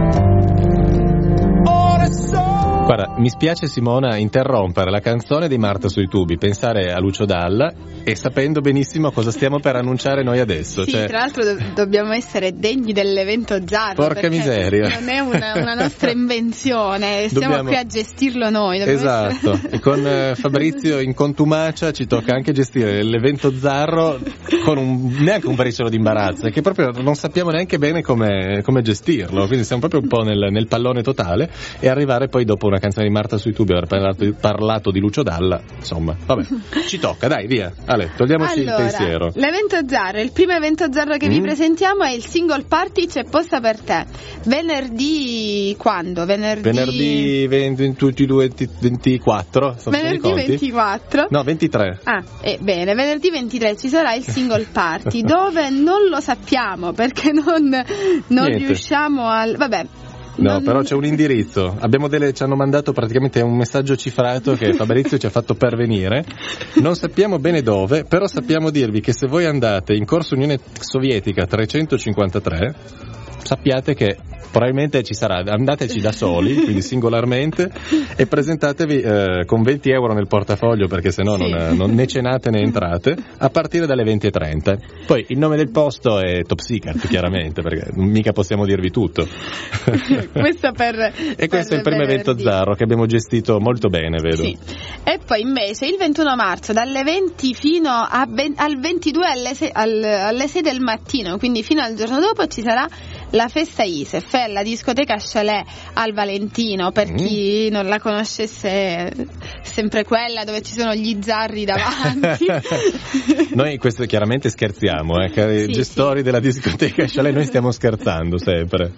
E: ora è solo.
A: Guarda, mi spiace Simona interrompere la canzone dei Marta sui tubi, pensare a Lucio Dalla e sapendo benissimo cosa stiamo per annunciare noi adesso.
B: Sì, tra l'altro dobbiamo essere degni dell'evento Zarro.
A: Porca miseria.
B: Non è una nostra invenzione, stiamo qui a gestirlo noi.
A: Esatto, e con Fabrizio in contumacia ci tocca anche gestire l'evento Zarro con neanche un briciolo di imbarazzo, che proprio non sappiamo neanche bene come gestirlo, quindi siamo proprio un po' nel pallone totale, e arrivare poi dopo una canzone di Marta sui tubi aver parlato di Lucio Dalla, insomma, vabbè, ci tocca, dai, via. Allora. Ale, togliamoci il pensiero.
B: L'evento Zarro, il primo evento Zarro che vi presentiamo è il Single Party C'è posta per te. Venerdì quando?
A: Venerdì 22, 24.
B: Venerdì 24.
A: No, 23.
B: Bene, venerdì 23 ci sarà il Single Party dove non lo sappiamo perché non riusciamo al... Vabbè.
A: No, però c'è un indirizzo. Ci hanno mandato praticamente un messaggio cifrato che Fabrizio ci ha fatto pervenire. Non sappiamo bene dove, però sappiamo dirvi che se voi andate in Corso Unione Sovietica 353, sappiate che probabilmente ci sarà, andateci da soli, quindi singolarmente, e presentatevi con 20 euro nel portafoglio, perché sennò non ne cenate né entrate, a partire dalle 20:30. Poi il nome del posto è Top Secret, chiaramente, perché mica possiamo dirvi tutto.
B: Questo
A: questo è il primo evento Zarro che abbiamo gestito molto bene, vedo.
B: Sì. E poi invece il 21 marzo dalle 20 fino al 22 alle 6 del mattino, quindi fino al giorno dopo, ci sarà la festa ISEF, la discoteca Chalet al Valentino, per chi non la conoscesse, sempre quella dove ci sono gli zarri davanti.
A: Noi questo chiaramente scherziamo, gestori della discoteca Chalet, noi stiamo scherzando sempre.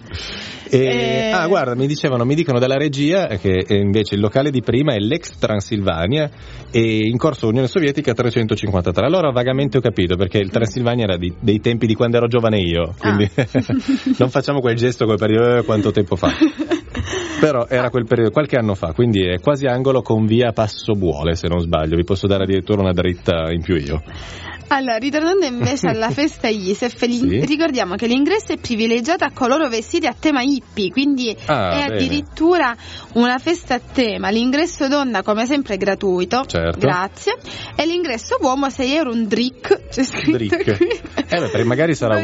A: Guarda, mi dicono dalla regia che invece il locale di prima è l'ex Transilvania e in Corso Unione Sovietica 353. Allora vagamente ho capito, perché il Transilvania era dei tempi di quando ero giovane io, quindi non facciamo quel gesto come per quanto tempo fa. Però era quel periodo, qualche anno fa, quindi è quasi angolo con via Passobuole, se non sbaglio. Vi posso dare addirittura una dritta in più io.
B: Allora, ritornando invece alla festa ISEF, ricordiamo che l'ingresso è privilegiato a coloro vestiti a tema hippie, quindi è addirittura una festa a tema. L'ingresso donna, come sempre, è gratuito, grazie, e l'ingresso uomo 6 euro un drink, c'è scritto qui.
A: Magari sarà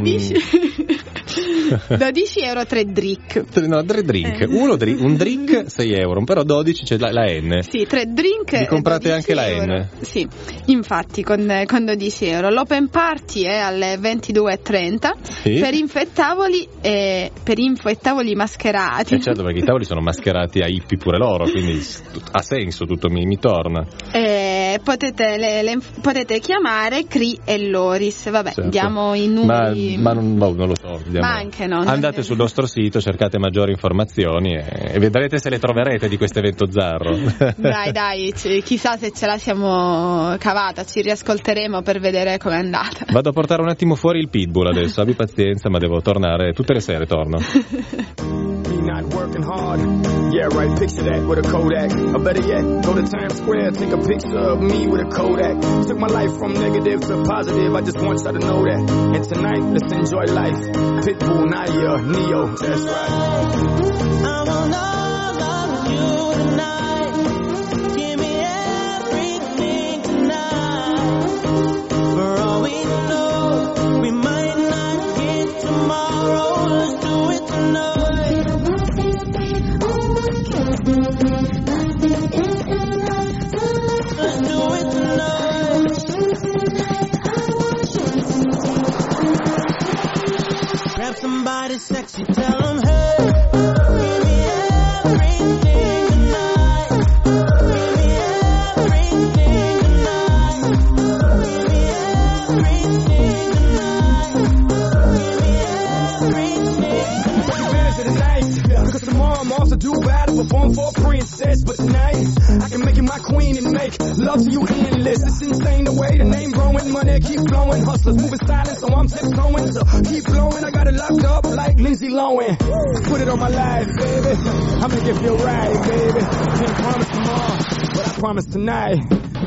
B: 12 euro 3 drink.
A: No, 3 drink. Un drink 6 euro, però 12 c'è la N.
B: Sì, 3 drink.
A: Vi comprate anche la
B: euro.
A: N.
B: Sì, infatti con 12 euro. L'open party è alle 22:30 per info e tavoli mascherati.
A: Certo, perché i tavoli sono mascherati a hippie pure loro, quindi ha senso, tutto mi torna.
B: Potete chiamare Cri e Loris. Vabbè, diamo i numeri.
A: Ma non lo so.
B: Ma anche no.
A: Andate sul nostro sito, cercate maggiori informazioni e vedrete se le troverete di questo evento Zarro.
B: Dai, chissà se ce la siamo cavata, ci riascolteremo per vedere com'è andata.
A: Vado a portare un attimo fuori il pitbull adesso, abbi pazienza, ma devo tornare, tutte le sere torno.
C: Not working hard, yeah right, picture that with a Kodak, or better yet, go to Times Square, take a picture of me with a Kodak, took my life from negative to positive, I just want y'all to know that, and tonight, let's enjoy life, Pitbull, Nadia, Neo, that's right.
E: I want all of you tonight, give me everything tonight, for all we know, we might not get tomorrow, let's do it tonight. Grab somebody sexy, tell them, hey, give me everything tonight. Give me everything tonight. Give me everything tonight. Give me everything.
C: Because tomorrow I'm off to do battle, perform for a princess. But tonight, I can make you my queen and make love to you endless. It's insane the way the name growing, money keep flowing. Hustlers moving silent, so I'm tiptoeing. So keep blowing, I got it locked up like Lindsay Lohan. Put it on my life, baby. I'll make it feel right, baby. Can't promise tomorrow, but I promise tonight.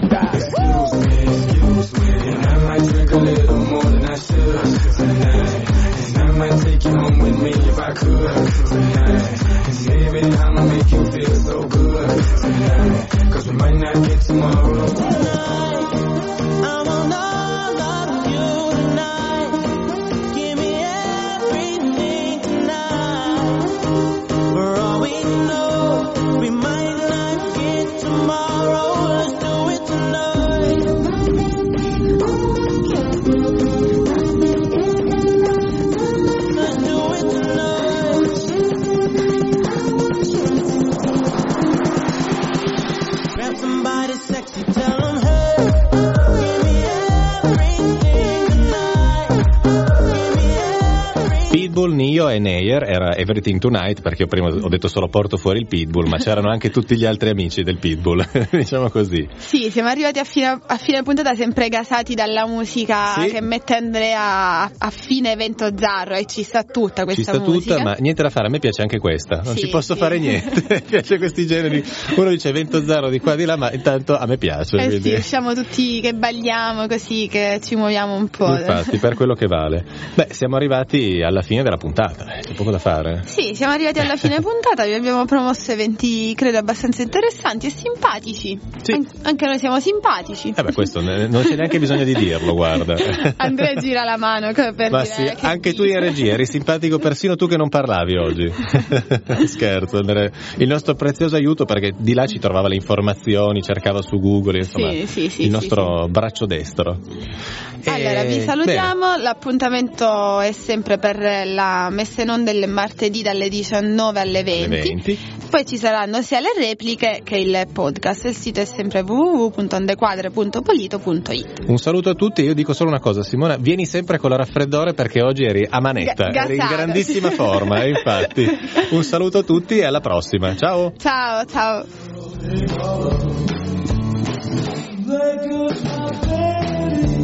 C: Excuse me, and I might drink a little more than I should tonight. And I might take you home with me if I could tonight. And maybe I'ma make you feel so good tonight. Cause we might not get tomorrow.
E: Tonight, I want all of you tonight. Give me everything tonight. For all we know, we might not get tomorrow. Let's do it tonight. Let's do it tonight.
A: io e Neyer, era Everything Tonight, perché io prima ho detto solo porto fuori il Pitbull, ma c'erano anche tutti gli altri amici del Pitbull, diciamo così.
B: Sì, siamo arrivati a fine puntata sempre gasati dalla musica che mette Andrea a fine evento Zarro, e ci sta tutta questa musica.
A: Ci sta tutta, ma niente da fare, a me piace anche questa, non ci posso fare niente, mi piace questi generi, uno dice evento Zarro di qua di là, ma intanto a me piace.
B: Sì, usciamo tutti che balliamo così, che ci muoviamo un po'.
A: Infatti, per quello che vale. Beh, siamo arrivati alla fine della puntata, c'è poco da fare.
B: Sì, siamo arrivati alla fine puntata, vi abbiamo promosso eventi credo abbastanza interessanti e simpatici.
A: Sì.
B: Anche noi siamo simpatici.
A: Beh, questo non c'è neanche bisogno di dirlo, guarda.
B: Andrea gira la mano per
A: ma
B: dire
A: sì, anche tu in regia eri simpatico, persino tu che non parlavi oggi. Scherzo, Andrea. Il nostro prezioso aiuto, perché di là ci trovava le informazioni, cercava su Google, insomma, il nostro braccio destro.
B: Allora, vi salutiamo. Bene. L'appuntamento è sempre per la messa in onda del martedì dalle 19 alle 20. Poi ci saranno sia le repliche che il podcast. Il sito è sempre www.ondequadre.polito.it.
A: Un saluto a tutti. Io dico solo una cosa, Simona, vieni sempre con la raffreddore, perché oggi eri a manetta, eri in grandissima forma, infatti. Un saluto a tutti e alla prossima. Ciao.
B: Ciao.